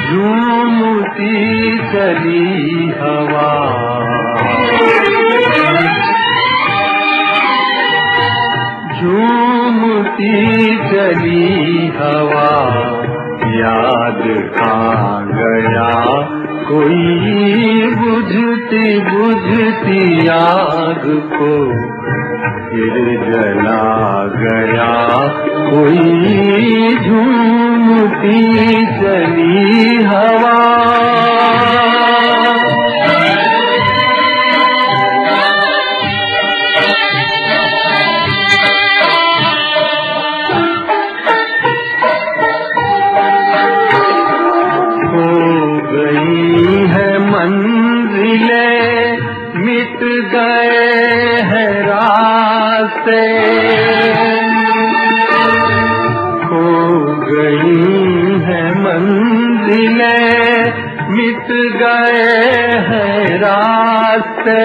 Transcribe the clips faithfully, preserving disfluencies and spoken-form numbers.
झूमती चली हवा, झूमती चली हवा, याद आ गया कोई बुझती बुझती आग को, फिर जला गया कोई झूमती चली हवा। मिट गए हैं रास्ते, खो गई हैं मंजिलें, मिट गए हैं रास्ते,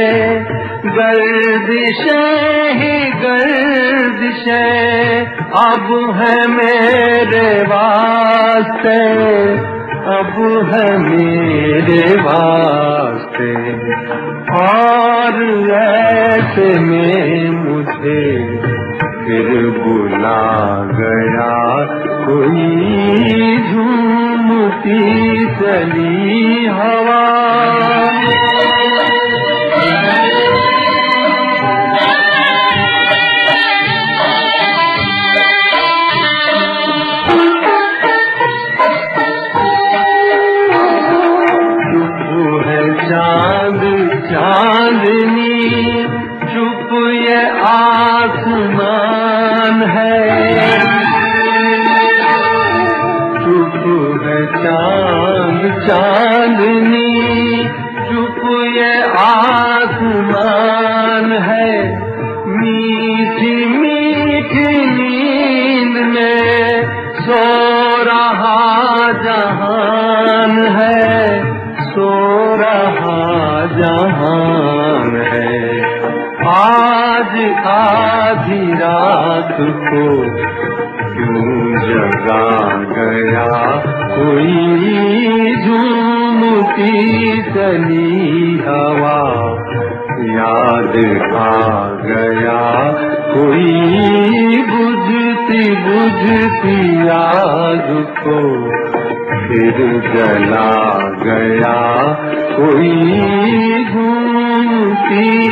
गर्दिशें ही गर्दिशें अब है मेरे वास्ते, अब है मेरे वास्ते। और ऐसे में मुझे फिर बुला गया कोई झूमती चली हवा। चांद चांदनी चुप ये आसमान है, चुप है चांद चांदनी चुप ये आसमान है, मीठी मीठी नींद में सो रहा जहान है, सो रहा जहान है। आज आधी रात को क्यों जगा गया कोई झूमती चली हवा, याद आ गया कोई बुझती बुझती आग को, फिर जला गया कोई घूमती